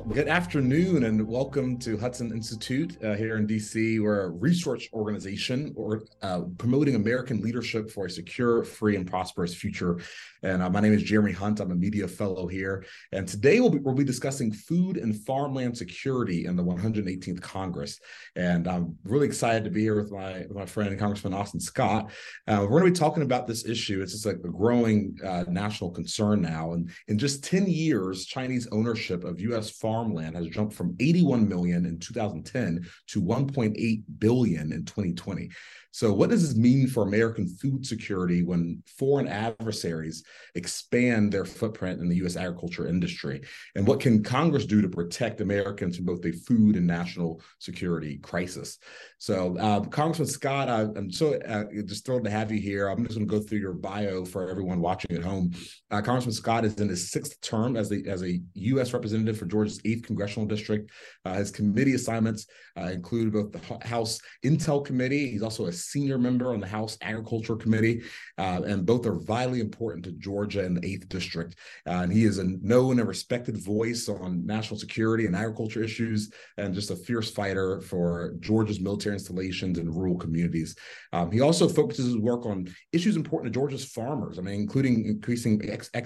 Good afternoon and welcome to Hudson Institute here in DC. We're a research organization promoting American leadership for a secure, free, and prosperous future. And my name is Jeremy Hunt. I'm a media fellow here. And today we'll be discussing food and farmland security in the 118th Congress. And I'm really excited to be here with my friend Congressman Austin Scott. We're going to be talking about this issue. It's just like a growing national concern now. And in just 10 years, Chinese ownership of U.S. farmland has jumped from 81 million in 2010 to 1.8 billion in 2020. So what does this mean for American food security when foreign adversaries expand their footprint in the U.S. agriculture industry? And what can Congress do to protect Americans from both a food and national security crisis? So Congressman Scott, I'm so just thrilled to have you here. I'm just going to go through your bio for everyone watching at home. Congressman Scott is in his sixth term as a U.S. representative for Georgia's 8th Congressional District. His committee assignments include both the House Intel Committee. He's also a senior member on the House Agriculture Committee, and both are vitally important to Georgia and the 8th District. And he is a known and respected voice on national security and agriculture issues, and just a fierce fighter for Georgia's military installations and rural communities. He also focuses his work on issues important to Georgia's farmers, including increasing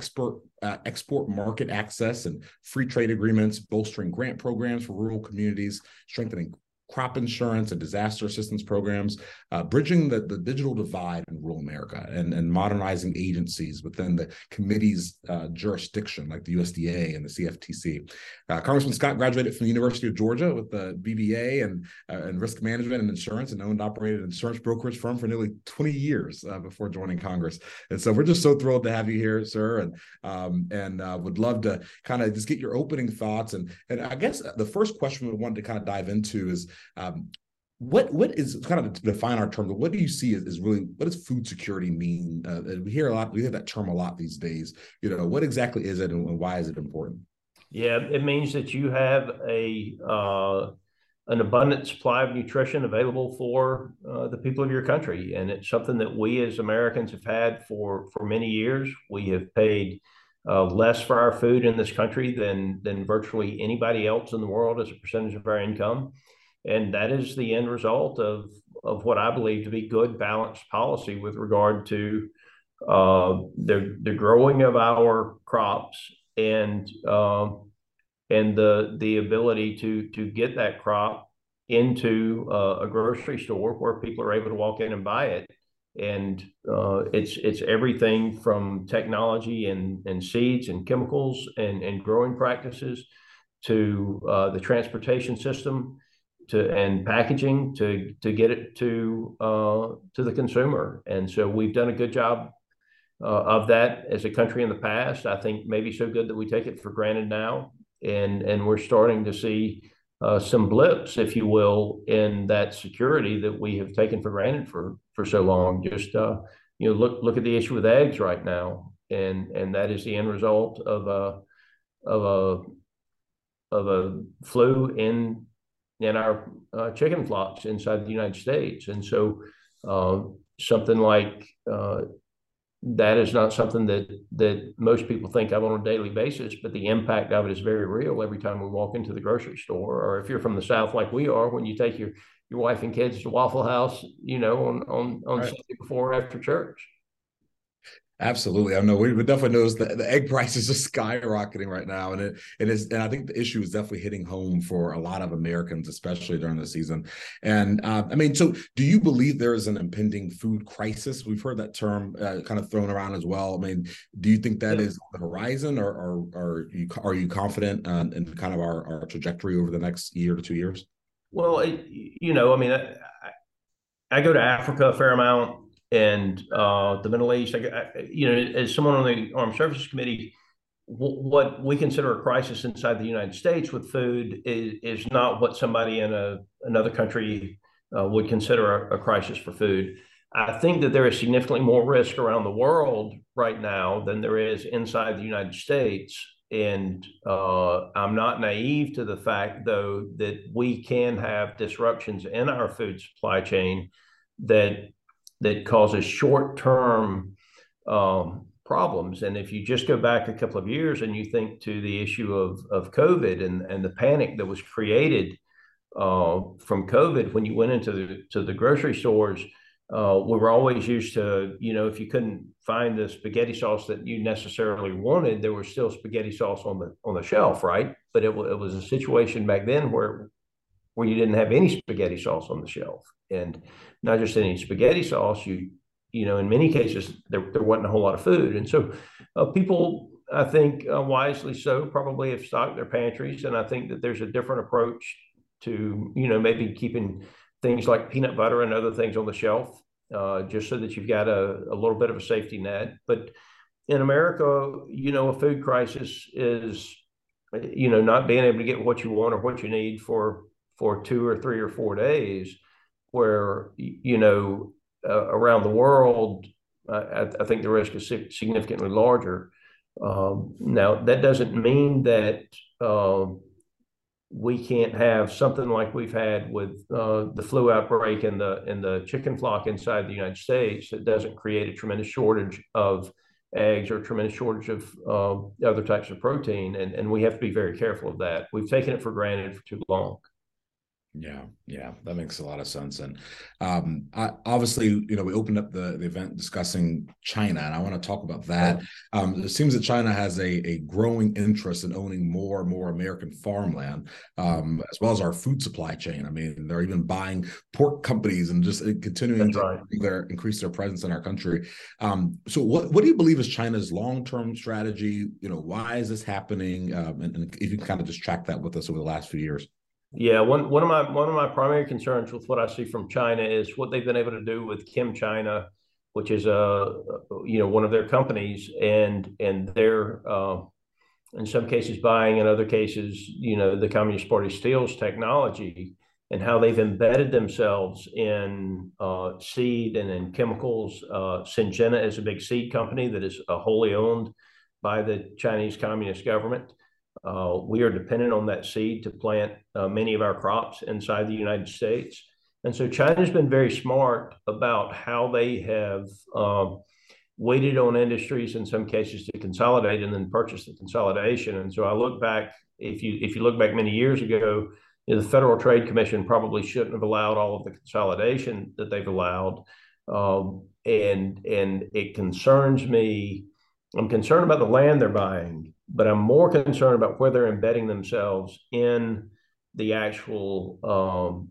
export market access and free trade agreements, bolstering grant programs for rural communities, strengthening crop insurance and disaster assistance programs, bridging the digital divide in rural America, and modernizing agencies within the committee's jurisdiction, like the USDA and the CFTC. Congressman Scott graduated from the University of Georgia with the BBA and risk management and insurance, and owned and operated an insurance brokerage firm for nearly 20 years before joining Congress. And so we're just so thrilled to have you here, sir, and would love to kind of just get your opening thoughts. And I guess the first question we wanted to kind of dive into is, what is kind of to define our term, but what do you see as really, what does food security mean? We hear that term a lot these days. What exactly is it, and why is it important? Yeah, it means that you have an abundant supply of nutrition available for the people of your country, and it's something that we as Americans have had for many years. We have paid less for our food in this country than virtually anybody else in the world as a percentage of our income. And that is the end result of what I believe to be good, balanced policy with regard to the growing of our crops and the ability to get that crop into a grocery store where people are able to walk in and buy it. And it's everything from technology and seeds and chemicals and growing practices to the transportation system and packaging to get it to the consumer. And so we've done a good job of that as a country in the past. I think maybe so good that we take it for granted now, and we're starting to see some blips, if you will, in that security that we have taken for granted for so long. Just look at the issue with eggs right now, and that is the end result of a flu in our chicken flocks inside the United States. And so something like that is not something that most people think of on a daily basis, but the impact of it is very real every time we walk into the grocery store. Or if you're from the South like we are, when you take your wife and kids to Waffle House, on right. Sunday before or after church. Absolutely. I know we definitely notice that the egg prices are skyrocketing right now. And I think the issue is definitely hitting home for a lot of Americans, especially during the season. And so do you believe there is an impending food crisis? We've heard that term kind of thrown around as well. Do you think that is on the horizon, or are you confident in kind of our trajectory over the next year to 2 years? Well, I go to Africa a fair amount, and the Middle East. As someone on the Armed Services Committee, what we consider a crisis inside the United States with food is not what somebody in another country would consider a crisis for food. I think that there is significantly more risk around the world right now than there is inside the United States. And I'm not naive to the fact, though, that we can have disruptions in our food supply chain that causes short-term problems. And if you just go back a couple of years and you think to the issue of COVID and the panic that was created from COVID, when you went into the grocery stores, we were always used to, if you couldn't find the spaghetti sauce that you necessarily wanted, there was still spaghetti sauce on the shelf, right? But it was a situation back then where you didn't have any spaghetti sauce on the shelf, and not just any spaghetti sauce. In many cases there wasn't a whole lot of food, and so people, I think, wisely so, probably have stocked their pantries. And I think that there's a different approach to maybe keeping things like peanut butter and other things on the shelf, just so that you've got a little bit of a safety net. But in America, a food crisis is not being able to get what you want or what you need for 2 or 3 or 4 days, where around the world, I think the risk is significantly larger. Now, that doesn't mean that we can't have something like we've had with the flu outbreak and the chicken flock inside the United States. That doesn't create a tremendous shortage of eggs or a tremendous shortage of other types of protein. And we have to be very careful of that. We've taken it for granted for too long. Yeah, that makes a lot of sense. And obviously, we opened up the event discussing China, and I want to talk about that. It seems that China has a growing interest in owning more and more American farmland, as well as our food supply chain. I mean, they're even buying pork companies and just continuing to increase their presence in our country. So what do you believe is China's long-term strategy? Why is this happening? And if you can kind of just track that with us over the last few years. Yeah, one of my primary concerns with what I see from China is what they've been able to do with ChemChina, which is one of their companies, and they're in some cases buying, in other cases, the Communist Party steals technology, and how they've embedded themselves in seed and in chemicals. Syngenta is a big seed company that is wholly owned by the Chinese Communist government. We are dependent on that seed to plant many of our crops inside the United States. And so China's been very smart about how they have waited on industries in some cases to consolidate and then purchase the consolidation. And so I look back, if you look back many years ago, the Federal Trade Commission probably shouldn't have allowed all of the consolidation that they've allowed. And it concerns me. I'm concerned about the land they're buying, but I'm more concerned about where they're embedding themselves in the actual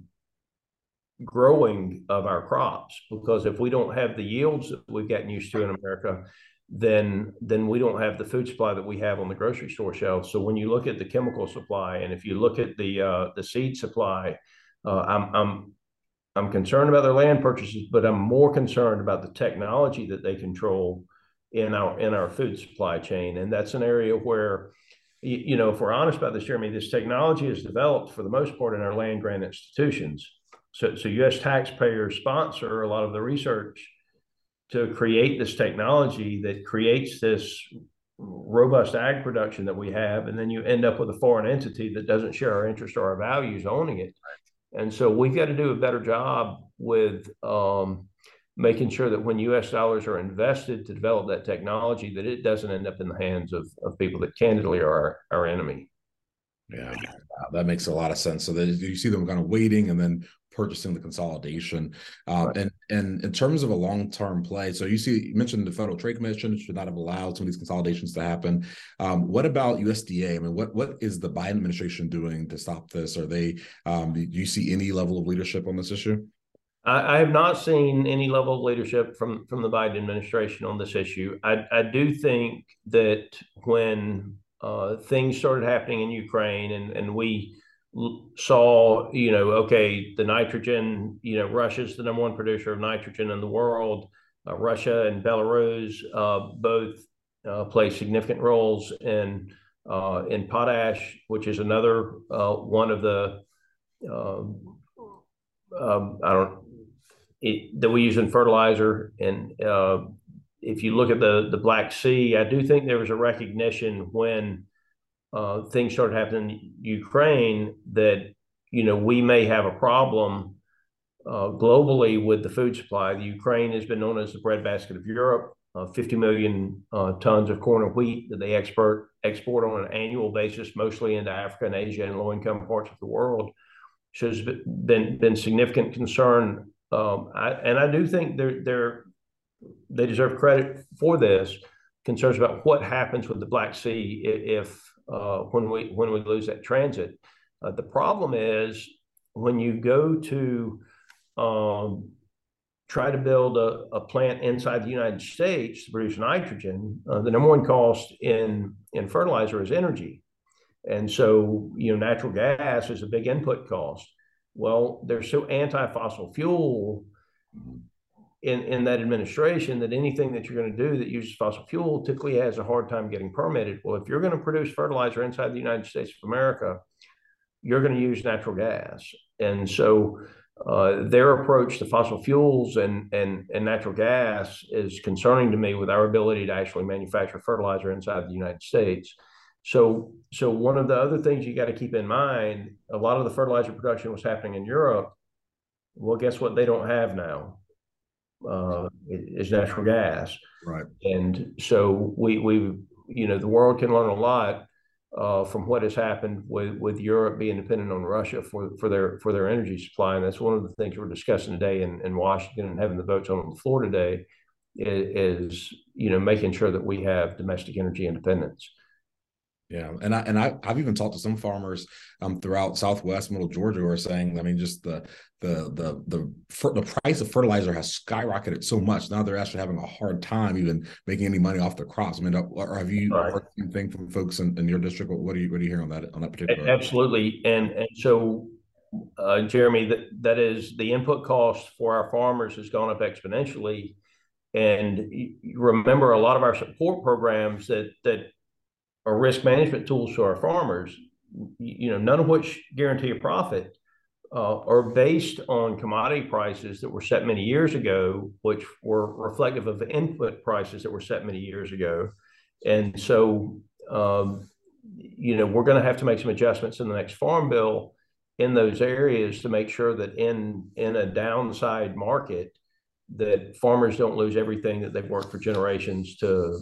growing of our crops. Because if we don't have the yields that we've gotten used to in America, then we don't have the food supply that we have on the grocery store shelves. So when you look at the chemical supply, and if you look at the seed supply, I'm concerned about their land purchases, but I'm more concerned about the technology that they control in our food supply chain. And that's an area where, if we're honest about this, Jeremy, this technology is developed for the most part in our land grant institutions. So U.S. taxpayers sponsor a lot of the research to create this technology that creates this robust ag production that we have. And then you end up with a foreign entity that doesn't share our interest or our values owning it. And so we've got to do a better job with making sure that when U.S. dollars are invested to develop that technology, that it doesn't end up in the hands of people that candidly are our enemy. Yeah, that makes a lot of sense. So that you see them kind of waiting and then purchasing the consolidation. Right. And in terms of a long-term play, so you mentioned the Federal Trade Commission should not have allowed some of these consolidations to happen. What about USDA? I mean, what is the Biden administration doing to stop this? Are they, do you see any level of leadership on this issue? I have not seen any level of leadership from the Biden administration on this issue. I do think that when things started happening in Ukraine and we saw, okay, the nitrogen, Russia's the #1 producer of nitrogen in the world. Russia and Belarus both play significant roles in potash, which is another one of the that we use in fertilizer. And if you look at the Black Sea, I do think there was a recognition when things started happening in Ukraine that, we may have a problem globally with the food supply. The Ukraine has been known as the breadbasket of Europe. 50 million tons of corn and wheat that they export on an annual basis, mostly into Africa and Asia and low-income parts of the world. So there's been significant concern, I do think they deserve credit for this. Concerns about what happens with the Black Sea if when we lose that transit. The problem is when you go to try to build a plant inside the United States to produce nitrogen, the number one cost in fertilizer is energy. And so, natural gas is a big input cost. Well, they're so anti-fossil fuel in that administration that anything that you're going to do that uses fossil fuel typically has a hard time getting permitted. Well, if you're going to produce fertilizer inside the United States of America, you're going to use natural gas. And so their approach to fossil fuels and natural gas is concerning to me with our ability to actually manufacture fertilizer inside the United States. So one of the other things you got to keep in mind, a lot of the fertilizer production was happening in Europe. Well, guess what they don't have now? Is natural gas. Right. And so we the world can learn a lot from what has happened with Europe being dependent on Russia for their energy supply. And that's one of the things we're discussing today in Washington and having the votes on the floor today is making sure that we have domestic energy independence. Yeah, and I've even talked to some farmers throughout Southwest, Middle Georgia, who are saying, I mean, just the price of fertilizer has skyrocketed so much now they're actually having a hard time even making any money off their crops. I mean, or have you heard anything from folks in your district? What are you hearing on that particular? Absolutely, and so Jeremy, that is the input cost for our farmers has gone up exponentially, and you remember a lot of our support programs that are risk management tools to our farmers, none of which guarantee a profit, are based on commodity prices that were set many years ago, which were reflective of the input prices that were set many years ago. And so, we're going to have to make some adjustments in the next farm bill in those areas to make sure that in a downside market, that farmers don't lose everything that they've worked for generations to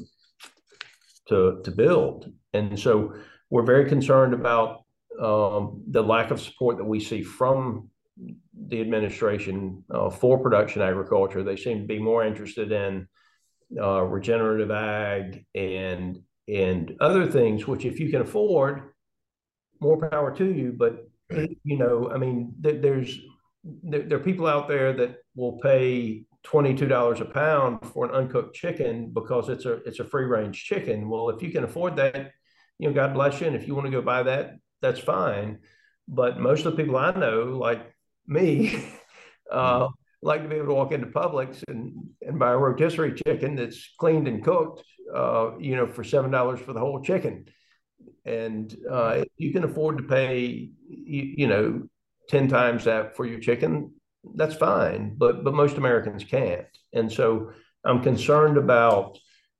build. And so we're very concerned about the lack of support that we see from the administration for production agriculture. They seem to be more interested in regenerative ag and other things, which if you can afford, more power to you. But I mean, there are people out there that will pay $22 a pound for an uncooked chicken because it's a free range chicken. Well, if you can afford that, God bless you. And if you want to go buy that, that's fine. But most of the people I know, like me, like to be able to walk into Publix and buy a rotisserie chicken that's cleaned and cooked, for $7 for the whole chicken. And if you can afford to pay, 10 times that for your chicken, that's fine, but most Americans can't. And so I'm concerned about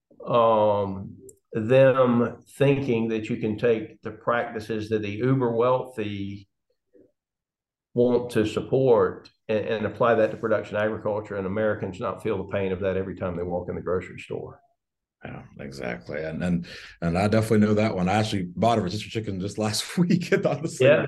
them thinking that you can take the practices that the uber wealthy want to support and apply that to production agriculture, and Americans not feel the pain of that every time they walk in the grocery store. Yeah, exactly. And I definitely know that one. I actually bought a rotisserie chicken just last week at the Yeah.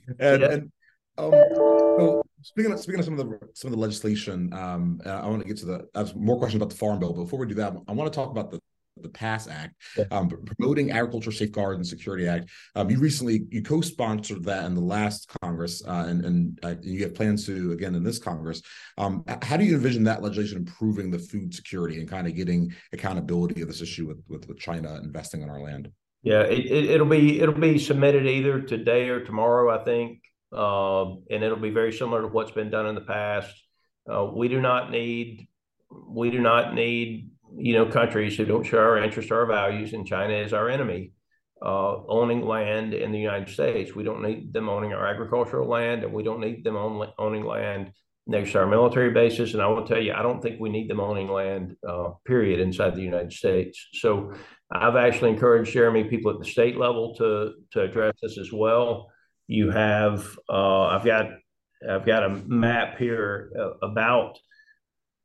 So speaking of some of the legislation, I want to get to I have more questions about the Farm Bill. But before we do that, I want to talk about the PASS Act, Promoting Agriculture Safeguards and Security Act. You co-sponsored that in the last Congress, and you have plans to again in this Congress. How do you envision that legislation improving the food security and kind of getting accountability of this issue with China investing on our land? Yeah, it'll be submitted either today or tomorrow, I think, and it'll be very similar to what's been done in the past. We do not need countries who don't share our interests or our values, and China is our enemy, owning land in the United States. We don't need them owning our agricultural land, and we don't need them owning land next to our military bases. And I will tell you, I don't think we need them owning land, period, inside the United States. So I've actually encouraged, Jeremy, people at the state level to address this as well. You have, I've got a map here about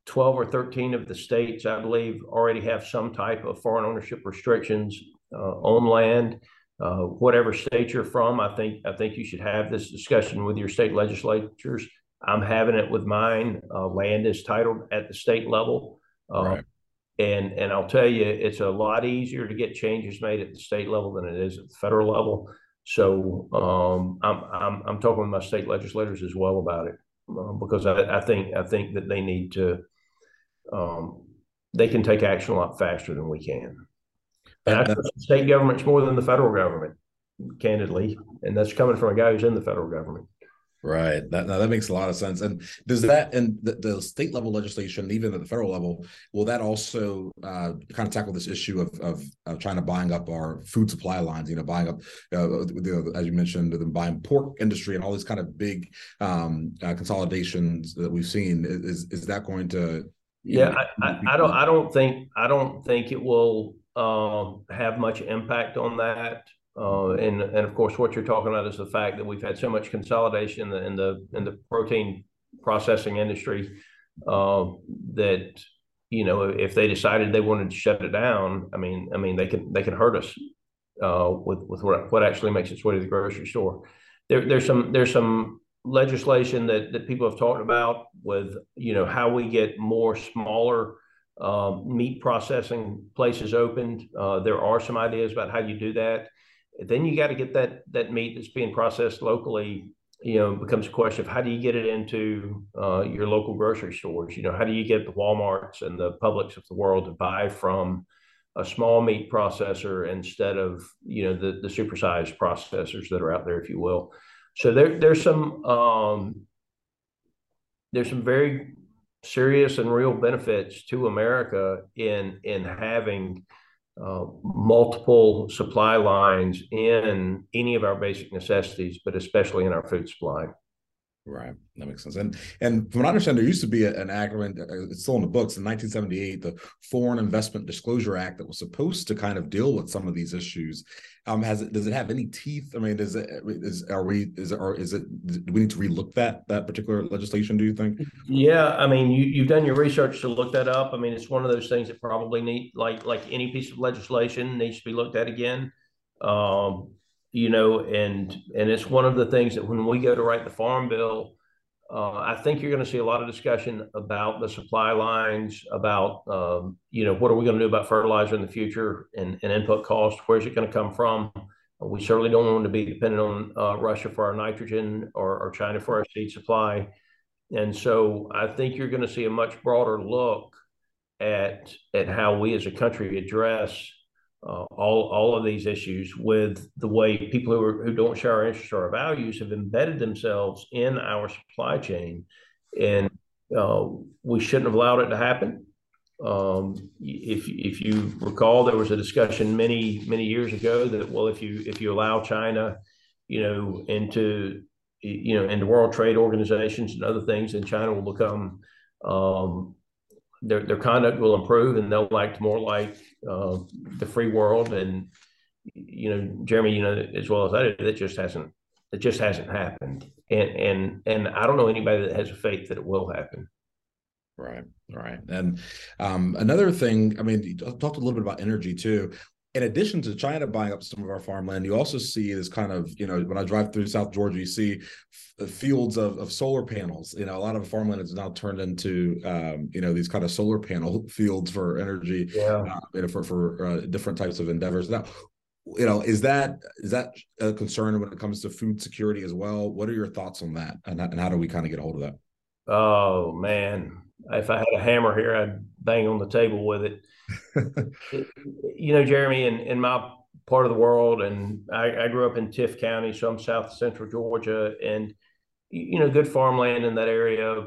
12 or 13 of the states, I believe, already have some type of foreign ownership restrictions on land. Whatever state you're from, I think you should have this discussion with your state legislatures. I'm having it with mine. Land is titled at the state level. Right. And I'll tell you, it's a lot easier to get changes made at the state level than it is at the federal level. So I'm talking with my state legislators as well about it, because I think that they need to, they can take action a lot faster than we can. And I trust the state governments more than the federal government, candidly, and that's coming from a guy who's in the federal government. Right. That makes a lot of sense. And does that, and the state level legislation, even at the federal level, will that also kind of tackle this issue of China buying up our food supply lines? Buying up, as you mentioned, the buying pork industry and all these kind of big consolidations that we've seen. Is that going to? Yeah, I don't think it will have much impact on that. And of course, what you're talking about is the fact that we've had so much consolidation in the protein processing industry, that if they decided they wanted to shut it down, I mean they can hurt us with what actually makes its way to the grocery store. There's some legislation that people have talked about with how we get more smaller meat processing places opened. There are some ideas about how you do that. Then you got to get that meat that's being processed locally. It becomes a question of how do you get it into your local grocery stores? How do you get the Walmarts and the Publix of the world to buy from a small meat processor instead of the supersized processors that are out there, if you will. So there's some very serious and real benefits to America in having multiple supply lines in any of our basic necessities, but especially in our food supply. Right. That makes sense. And from what I understand, there used to be an act, it's still in the books, in 1978, the Foreign Investment Disclosure Act, that was supposed to kind of deal with some of these issues. Does it have any teeth? I mean, do we need to relook that particular legislation, do you think? Yeah, I mean, you've done your research to look that up. I mean, it's one of those things that probably need, like any piece of legislation, needs to be looked at again. And it's one of the things that when we go to write the farm bill, I think you're going to see a lot of discussion about the supply lines, about what are we going to do about fertilizer in the future and input cost? Where's it going to come from? We certainly don't want to be dependent on Russia for our nitrogen or China for our seed supply. And so I think you're going to see a much broader look at how we as a country address all of these issues, with the way people who don't share our interests or our values have embedded themselves in our supply chain, and we shouldn't have allowed it to happen. If you recall, there was a discussion many years ago that, well, if you allow China, into world trade organizations and other things, then China will become their conduct will improve, and they'll act more like the free world. And Jeremy, as well as I do, it just hasn't happened. And I don't know anybody that has a faith that it will happen. Right. And another thing, I mean, you talked a little bit about energy too. In addition to China buying up some of our farmland, you also see this kind of, when I drive through South Georgia, you see fields of solar panels. A lot of farmland is now turned into, these kind of solar panel fields for energy, for different types of endeavors. Now, is that a concern when it comes to food security as well? What are your thoughts on that, and how do we kind of get a hold of that? Oh man, if I had a hammer here, I'd bang on the table with it. Jeremy, in my part of the world, and I grew up in Tift County, so I'm south central Georgia, and good farmland in that area,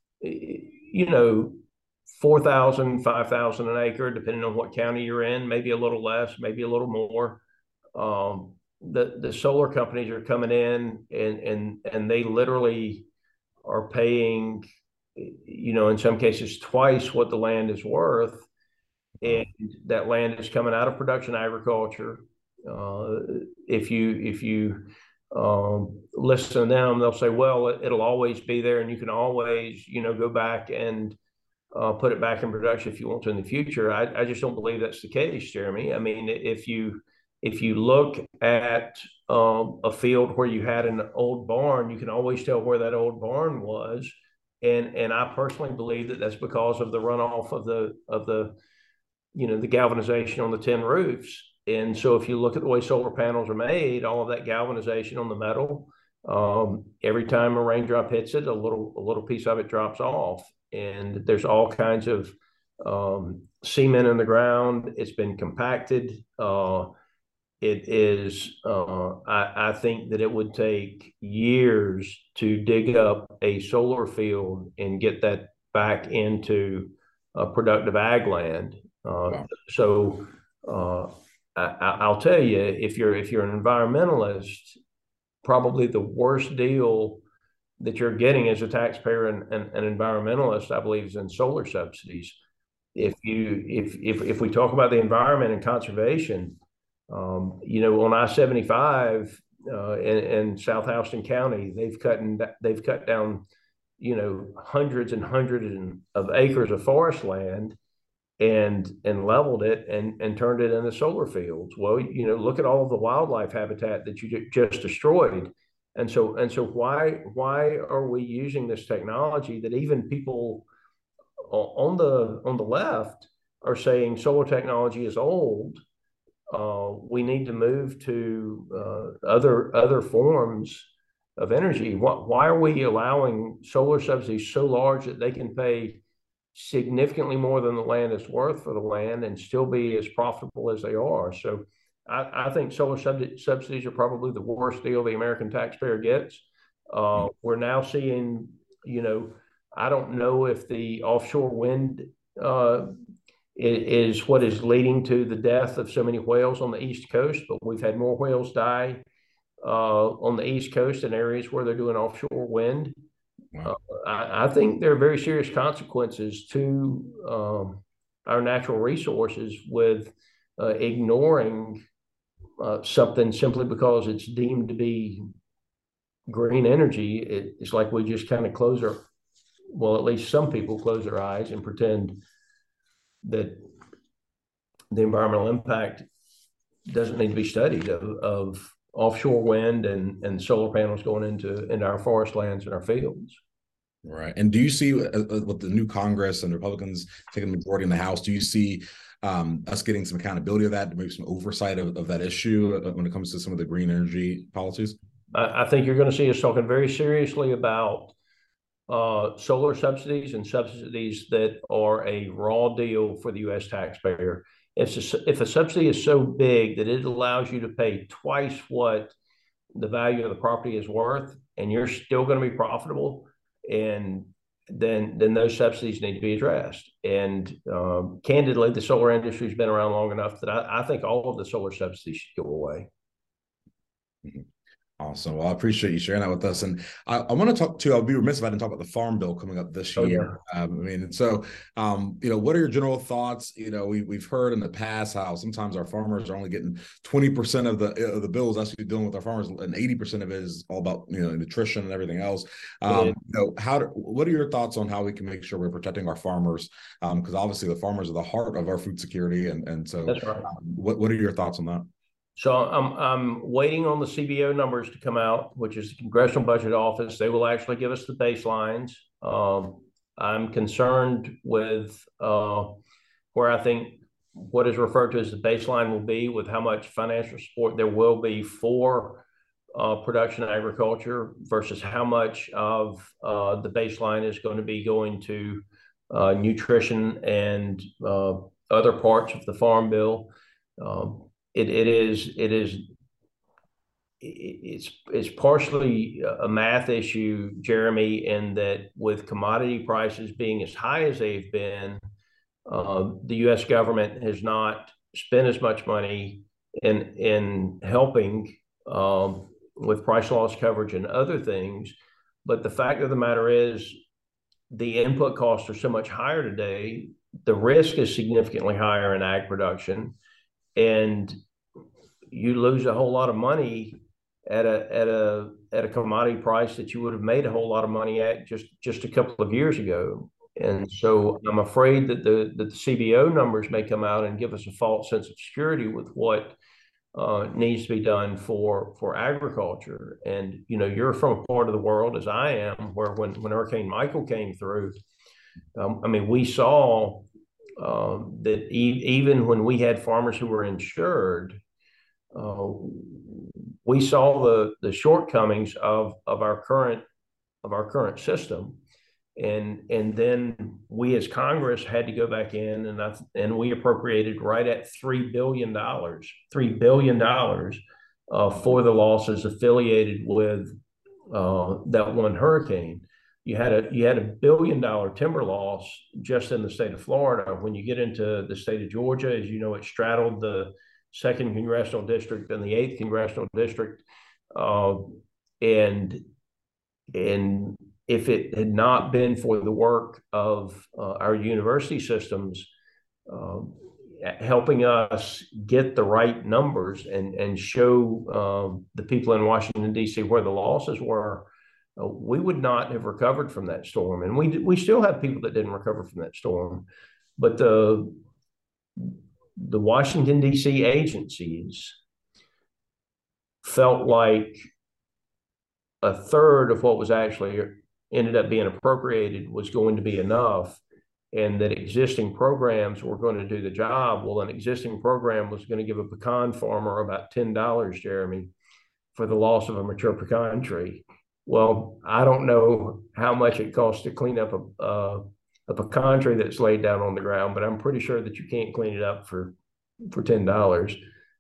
4,000, 5,000 an acre, depending on what county you're in, maybe a little less, maybe a little more. The solar companies are coming in, and they literally are paying, in some cases twice what the land is worth. And that land is coming out of production agriculture. If you listen to them, they'll say, well, it'll always be there, and you can always, go back and put it back in production if you want to in the future. I just don't believe that's the case, Jeremy. I mean, if you look at a field where you had an old barn, you can always tell where that old barn was, and I personally believe that that's because of the runoff of the the galvanization on the tin roofs. And so if you look at the way solar panels are made, all of that galvanization on the metal, every time a raindrop hits it, a little piece of it drops off. And there's all kinds of cement in the ground. It's been compacted. It is, I think that it would take years to dig up a solar field and get that back into productive ag land. Wow. So I'll tell you, if you're an environmentalist, probably the worst deal that you're getting as a taxpayer and an environmentalist, I believe, is in solar subsidies. If we talk about the environment and conservation, on I-75 in South Houston County, they've cut down, hundreds and hundreds of acres of forest land and leveled it and turned it into solar fields. Well, look at all of the wildlife habitat that you just destroyed. And so why are we using this technology that even people on the left are saying solar technology is old? We need to move to other forms of energy. Why are we allowing solar subsidies so large that they can pay significantly more than the land is worth for the land and still be as profitable as they are? So I think solar subsidies are probably the worst deal the American taxpayer gets. We're now seeing, I don't know if the offshore wind is what is leading to the death of so many whales on the East Coast, but we've had more whales die on the East Coast in areas where they're doing offshore wind. Wow. I think there are very serious consequences to our natural resources with ignoring something simply because it's deemed to be green energy. It's like we just kind of at least some people close their eyes and pretend that the environmental impact doesn't need to be studied of offshore wind and solar panels going into our forest lands and our fields. Right. And do you see with the new Congress and Republicans taking the majority in the House, do you see us getting some accountability of that, maybe some oversight of that issue when it comes to some of the green energy policies? I think you're going to see us talking very seriously about solar subsidies and subsidies that are a raw deal for the U.S. taxpayer. If a subsidy is so big that it allows you to pay twice what the value of the property is worth, and you're still going to be profitable, and then those subsidies need to be addressed. And candidly, the solar industry has been around long enough that I think all of the solar subsidies should go away. Mm-hmm. Awesome. Well, I appreciate you sharing that with us. And I want to talk to, I'll be remiss if I didn't talk about the Farm Bill coming up this year. Yeah. What are your general thoughts? We've heard in the past how sometimes our farmers are only getting 20% of the bills actually dealing with our farmers, and 80% of it is all about, nutrition and everything else. What are your thoughts on how we can make sure we're protecting our farmers? Because obviously the farmers are the heart of our food security. And so that's right. What are your thoughts on that? So I'm waiting on the CBO numbers to come out, which is the Congressional Budget Office. They will actually give us the baselines. I'm concerned with where I think what is referred to as the baseline will be, with how much financial support there will be for production agriculture versus how much of the baseline is going to be going to nutrition and other parts of the Farm Bill. It's partially a math issue, Jeremy, in that with commodity prices being as high as they've been, the U.S. government has not spent as much money in helping with price loss coverage and other things. But the fact of the matter is, the input costs are so much higher today. The risk is significantly higher in ag production, and you lose a whole lot of money at a commodity price that you would have made a whole lot of money at just a couple of years ago. And so I'm afraid that the CBO numbers may come out and give us a false sense of security with what needs to be done for agriculture. And you're from a part of the world, as I am, where when Hurricane Michael came through, I mean, we saw that even when we had farmers who were insured, we saw the shortcomings of our current system. And then we as Congress had to go back in and we appropriated right at $3 billion for the losses affiliated with that one hurricane. You had a $1 billion timber loss just in the state of Florida. When you get into the state of Georgia, as you know, it straddled the 2nd congressional district and the 8th congressional district, and if it had not been for the work of our university systems helping us get the right numbers and show the people in Washington, D.C. where the losses were, we would not have recovered from that storm. And we still have people that didn't recover from that storm. But the Washington, D.C. agencies felt like a third of what was actually ended up being appropriated was going to be enough, and that existing programs were going to do the job. Well, an existing program was going to give a pecan farmer about $10, Jeremy, for the loss of a mature pecan tree. Well, I don't know how much it costs to clean up a pecan tree that's laid down on the ground, but I'm pretty sure that you can't clean it up for $10.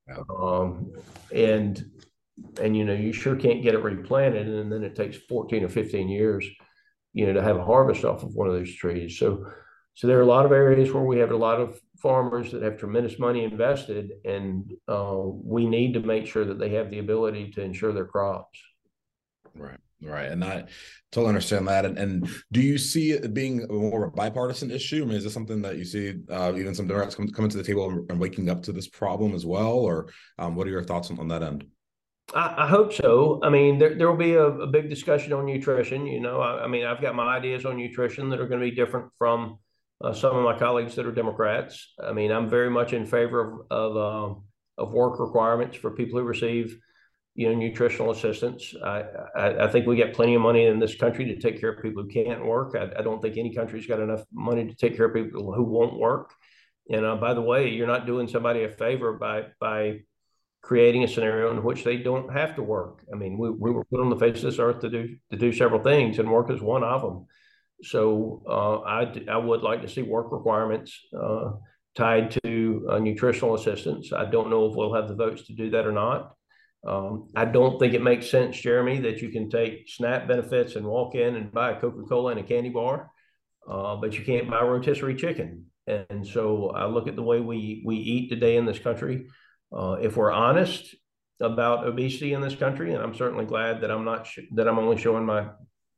And you sure can't get it replanted, and then it takes 14 or 15 years, to have a harvest off of one of those trees. So there are a lot of areas where we have a lot of farmers that have tremendous money invested, and we need to make sure that they have the ability to insure their crops. Right. And I totally understand that. And do you see it being more of a bipartisan issue? I mean, is this something that you see even some Democrats coming to the table and waking up to this problem as well? Or what are your thoughts on that end? I hope so. I mean, there will be a big discussion on nutrition. I mean, I've got my ideas on nutrition that are going to be different from some of my colleagues that are Democrats. I mean, I'm very much in favor of work requirements for people who receive, nutritional assistance. I think we get plenty of money in this country to take care of people who can't work. I don't think any country's got enough money to take care of people who won't work. And by the way, you're not doing somebody a favor by creating a scenario in which they don't have to work. I mean, we were put on the face of this earth to do several things, and work is one of them. So I would like to see work requirements tied to nutritional assistance. I don't know if we'll have the votes to do that or not. I don't think it makes sense, Jeremy, that you can take SNAP benefits and walk in and buy a Coca-Cola and a candy bar, but you can't buy rotisserie chicken. And so I look at the way we eat today in this country. If we're honest about obesity in this country, and I'm certainly glad that I'm only showing my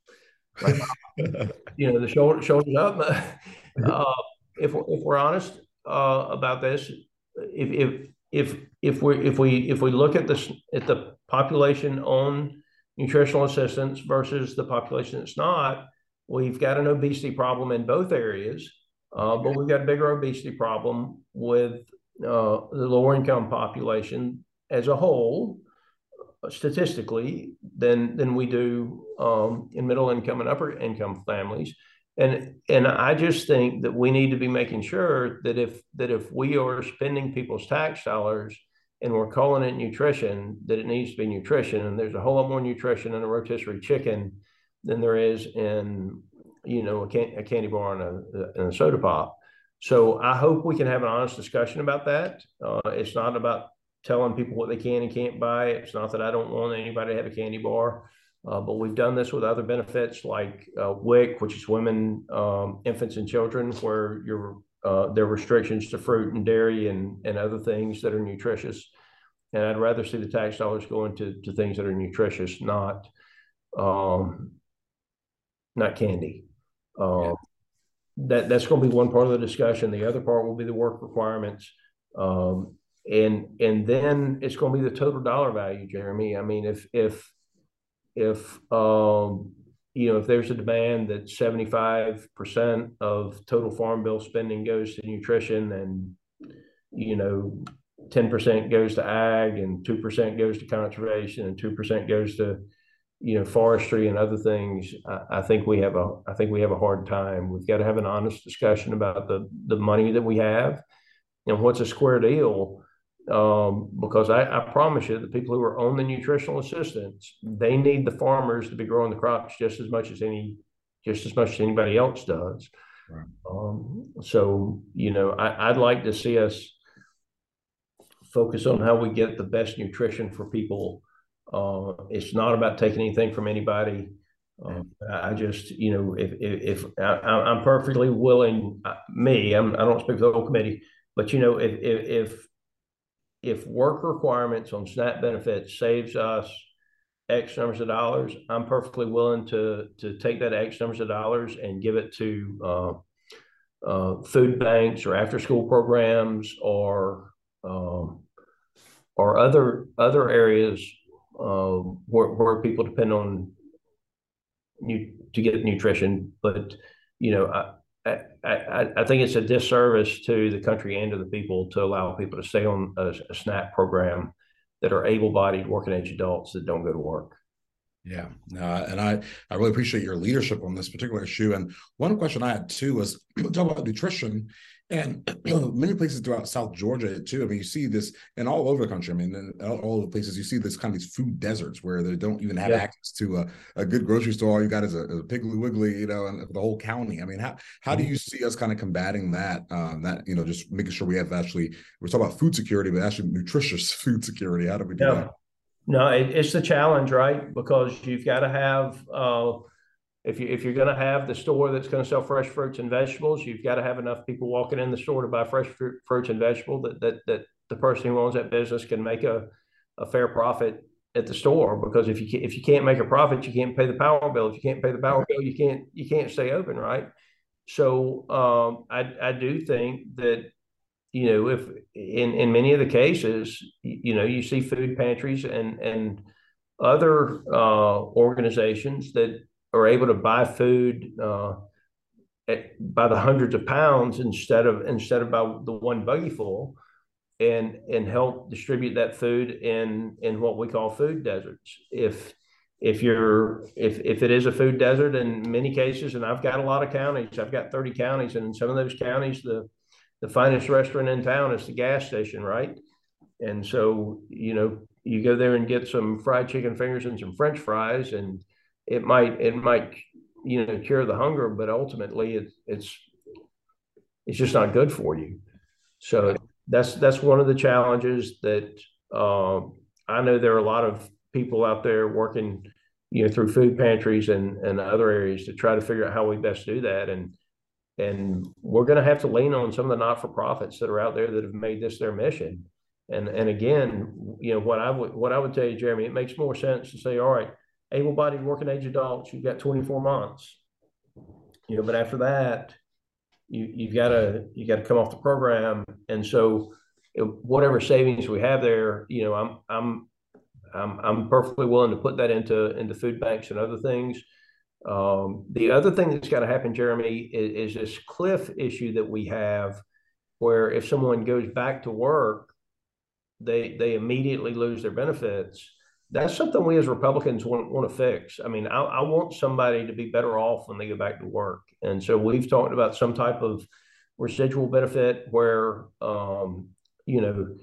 the shoulders up. If we're honest about this, if we look at the population on nutritional assistance versus the population that's not, we've got an obesity problem in both areas, but we've got a bigger obesity problem with the lower income population as a whole, statistically, than we do in middle income and upper income families. And I just think that we need to be making sure that if we are spending people's tax dollars and we're calling it nutrition, that it needs to be nutrition. And there's a whole lot more nutrition in a rotisserie chicken than there is in a candy bar and a soda pop. So I hope we can have an honest discussion about that. It's not about telling people what they can and can't buy. It's not that I don't want anybody to have a candy bar, but we've done this with other benefits like WIC, which is women, infants, and children, where there are restrictions to fruit and dairy and other things that are nutritious. And I'd rather see the tax dollars go into things that are nutritious, not candy. That's going to be one part of the discussion. The other part will be the work requirements. And then it's going to be the total dollar value, Jeremy. I mean, if if there's a demand that 75% of total farm bill spending goes to nutrition, and 10% goes to ag, and 2% goes to conservation, and 2% goes to forestry and other things, I think we have a hard time. We've got to have an honest discussion about the money that we have and what's a square deal. Because I promise you, the people who are on the nutritional assistance, they need the farmers to be growing the crops just as much as anybody else does. Right. So I'd like to see us focus on how we get the best nutrition for people. It's not about taking anything from anybody. I just, if I'm perfectly willing, I don't speak for the whole committee, but if work requirements on SNAP benefits saves us X numbers of dollars, I'm perfectly willing to take that X numbers of dollars and give it to food banks or after school programs or other areas where people depend on to get nutrition. But I think it's a disservice to the country and to the people to allow people to stay on a SNAP program that are able-bodied working age adults that don't go to work. Yeah, and I really appreciate your leadership on this particular issue. And one question I had too was talk about nutrition, and many places throughout South Georgia too. I mean, you see this and all over the country. I mean, in all the places you see this kind of these food deserts where they don't even have access to a good grocery store. All you got is a Piggly Wiggly, and the whole county. I mean, how do you see us kind of combating that? Just making sure we have we're talking about food security, but actually nutritious food security. How do we do that? No, it's the challenge, right? Because you've got to have, if you're going to have the store that's going to sell fresh fruits and vegetables, you've got to have enough people walking in the store to buy fresh fruits and vegetables that the person who owns that business can make a fair profit at the store. Because if you can't make a profit, you can't pay the power bill. If you can't pay the power bill, you can't stay open, right? So I do think that. If in many of the cases, you see food pantries and other organizations that are able to buy food by the hundreds of pounds instead of by the one buggy full, and help distribute that food in what we call food deserts. If it is a food desert, in many cases, and I've got a lot of counties, I've got 30 counties, and in some of those counties, the finest restaurant in town is the gas station, right? And so, you go there and get some fried chicken fingers and some French fries, and it might, cure the hunger, but ultimately it's just not good for you. So that's one of the challenges that I know there are a lot of people out there working, through food pantries and other areas to try to figure out how we best do that. And we're going to have to lean on some of the not-for-profits that are out there that have made this their mission. And again, what I would tell you, Jeremy, it makes more sense to say, all right, able-bodied working age adults, you've got 24 months, but after that, you've got to come off the program. And so whatever savings we have there, I'm perfectly willing to put that into food banks and other things. The other thing that's got to happen, Jeremy, is this cliff issue that we have, where if someone goes back to work, they immediately lose their benefits. That's something we as Republicans want to fix. I mean, I want somebody to be better off when they go back to work. And so we've talked about some type of residual benefit where, you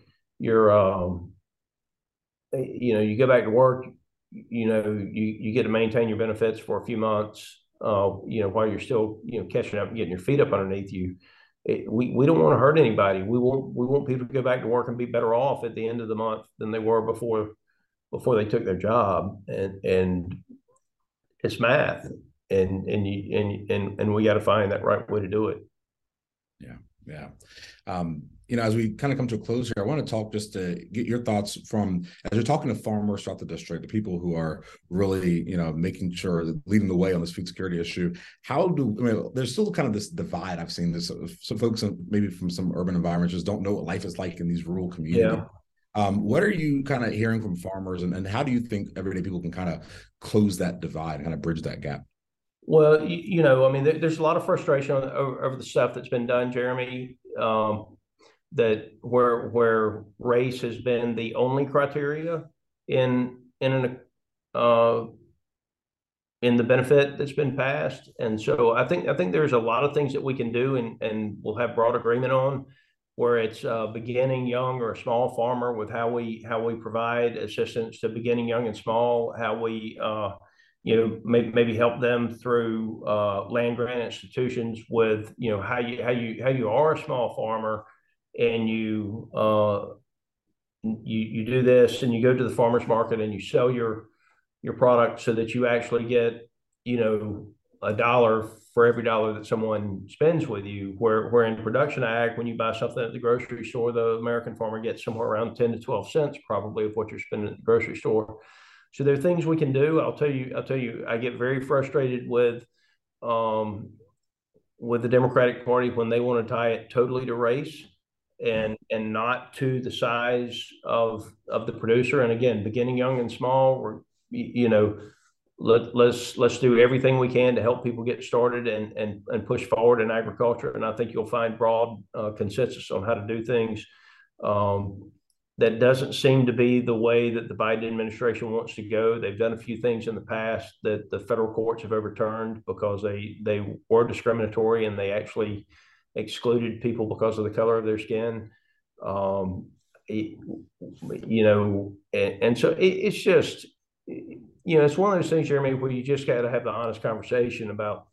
go back to work, you get to maintain your benefits for a few months, while you're still, catching up and getting your feet up underneath you. We don't want to hurt anybody. We want people to go back to work and be better off at the end of the month than they were before they took their job. And it's math, and we got to find that right way to do it. Yeah. As we kind of come to a close here, I want to talk just to get your thoughts from, as you're talking to farmers throughout the district, the people who are really, making sure, leading the way on this food security issue. There's still kind of this divide. I've seen this. Some folks, maybe from some urban environments, just don't know what life is like in these rural communities. Yeah. What are you kind of hearing from farmers, and how do you think everyday people can kind of close that divide and kind of bridge that gap? Well, I mean, there's a lot of frustration over the stuff that's been done, Jeremy. That where race has been the only criteria in an in the benefit that's been passed. And so I think there's a lot of things that we can do, and we'll have broad agreement on, where it's beginning young or a small farmer, with how we provide assistance to beginning young and small, how we maybe help them through land grant institutions with how you are a small farmer, and you do this, and you go to the farmers market and you sell your product so that you actually get, a dollar for every dollar that someone spends with you. Where in production ag, when you buy something at the grocery store, the American farmer gets somewhere around 10 to 12 cents probably of what you're spending at the grocery store. So there are things we can do. I'll tell you, I get very frustrated with the Democratic Party when they want to tie it totally to race and not to the size of the producer. And again, beginning young and small, we're, let's do everything we can to help people get started and push forward in agriculture. And I think you'll find broad consensus on how to do things. That doesn't seem to be the way that the Biden administration wants to go. They've done a few things in the past that the federal courts have overturned because they were discriminatory, and they actually excluded people because of the color of their skin. And so it's just, it's one of those things, Jeremy, where you just got to have the honest conversation about,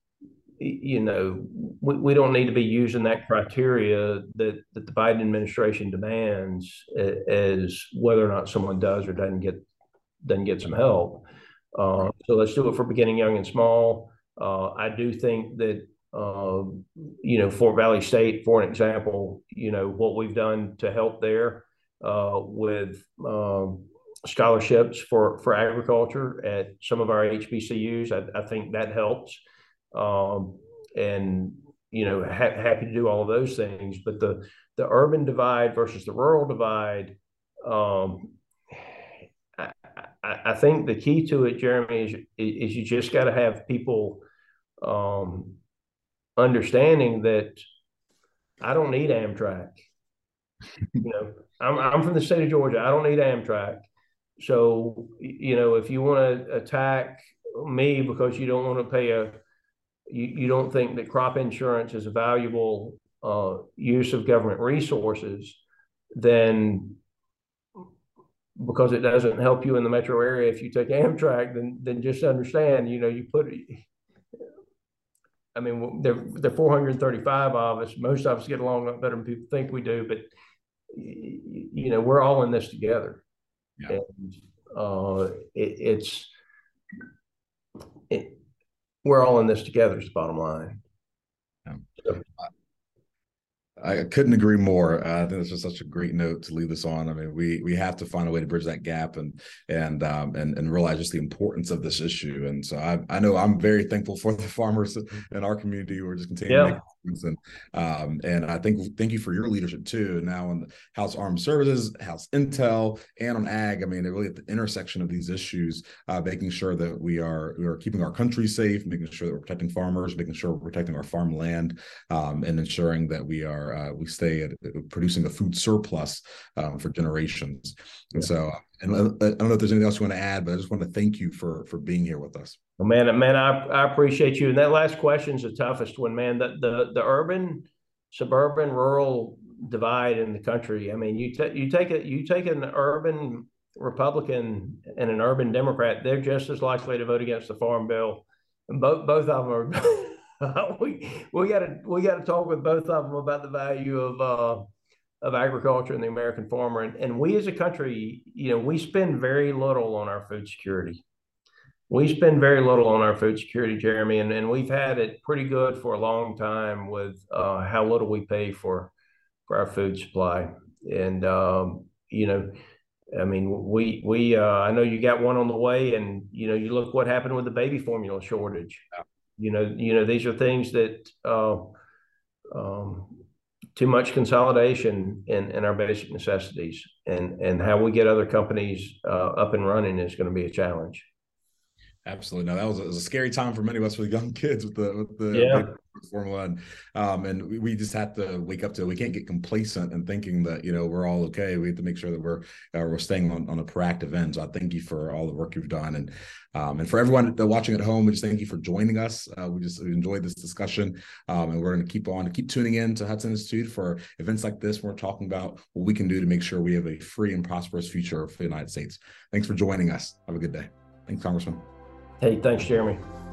we don't need to be using that criteria that the Biden administration demands as whether or not someone does or doesn't get some help. So let's do it for beginning young and small. I do think that, Fort Valley State, for an example, what we've done to help there with scholarships for agriculture at some of our HBCUs, I think that helps. And happy to do all of those things. But the urban divide versus the rural divide, I think the key to it, Jeremy, is you just got to have people understanding that I don't need Amtrak. I'm from the state of Georgia. I don't need Amtrak. So, if you want to attack me because you don't want to pay you don't think that crop insurance is a valuable use of government resources, then because it doesn't help you in the metro area if you take Amtrak, then just understand, I mean, there are 435 of us. Most of us get along a lot better than people think we do, but we're all in this together. Yeah. And we're all in this together is the bottom line. Yeah. So, I couldn't agree more. I think it's just such a great note to leave this on. I mean, we have to find a way to bridge that gap and realize just the importance of this issue. And so I know I'm very thankful for the farmers in our community who are just continuing to make improvements. And I thank you for your leadership too. Now on the House Armed Services, House Intel, and on Ag. I mean, really at the intersection of these issues, making sure that we are keeping our country safe, making sure that we're protecting farmers, making sure we're protecting our farmland, and ensuring that we stay at producing a food surplus for generations. And so, and I don't know if there's anything else you want to add, but I just want to thank you for being here with us. Well, man, I appreciate you. And that last question is the toughest one, man. The urban, suburban, rural divide in the country. I mean, you take an urban Republican and an urban Democrat, they're just as likely to vote against the Farm Bill. And both of them are. we got to talk with both of them about the value of agriculture and the American farmer. And we as a country, we spend very little on our food security. We spend very little on our food security, Jeremy, and we've had it pretty good for a long time with how little we pay for our food supply. And I mean, we I know you got one on the way, and you look what happened with the baby formula shortage. These are things that too much consolidation in our basic necessities, and how we get other companies up and running is going to be a challenge. Absolutely. No, that was a scary time for many of us with young kids with Yeah. the Formula One. And we just have to wake up to it. We can't get complacent and thinking that, we're all okay. We have to make sure that we're staying on a proactive end. So I thank you for all the work you've done. And for everyone watching at home, we just thank you for joining us. We enjoyed this discussion. And we're going to keep tuning in to Hudson Institute for events like this. We're talking about what we can do to make sure we have a free and prosperous future for the United States. Thanks for joining us. Have a good day. Thanks, Congressman. Hey, thanks, Jeremy.